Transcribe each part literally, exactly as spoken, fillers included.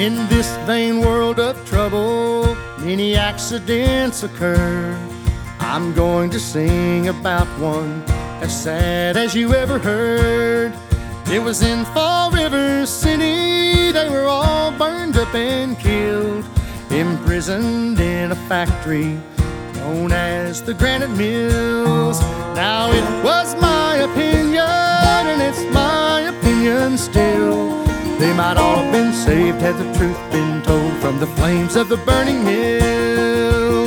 In this vain world of trouble, many accidents occur. I'm going to sing about one as sad as you ever heard. It was in Fall River City. They were all burned up and killed, imprisoned in a factory known as the Granite Mills. Now it was my opinion, and it's my opinion still, they might all have been saved had the truth been told from the flames of the burning mill.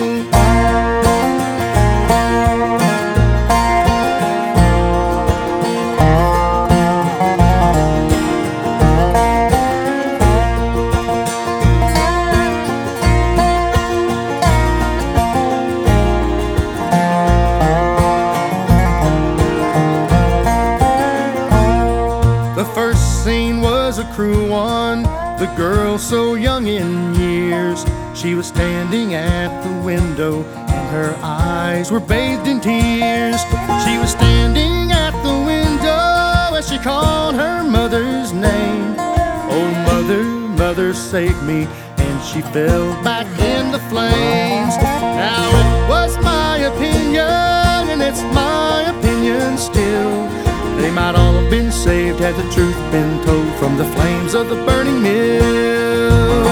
The first scene was a cruel one. The girl so young in years, she was standing at the window and her eyes were bathed in tears. She was standing at the window as she called her mother's name. Oh mother, mother, save me. And she fell back in the flames. Now it was my opinion, and it's my opinion still, they might all have been saved had the truth been told from the flames of the burning mill.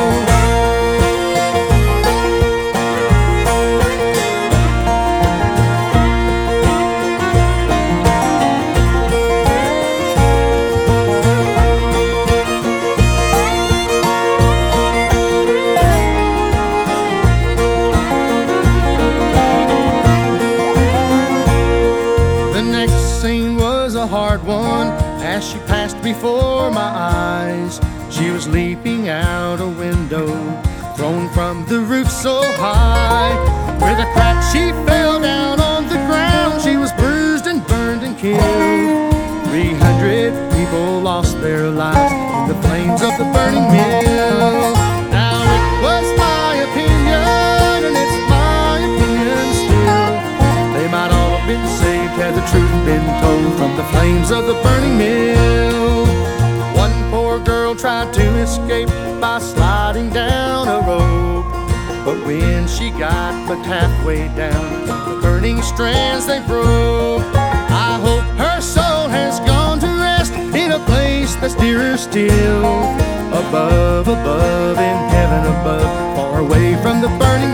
The next scene was a hard one. As she passed before my eyes, she was leaping out a window thrown from the roof so high. With a crack she fell down on the ground. She was bruised and burned and killed. Three hundred people lost their lives in the flames of the burning mill. Now it was my opinion, and it's my opinion still, they might all have been saved had the truth been told from the flames of the burning mill. One poor girl tried to escape by sliding down a rope, but when she got but halfway down, the burning strands they broke. I hope her soul has gone to rest in a place that's dearer still, above, above, in heaven above, far away from the burning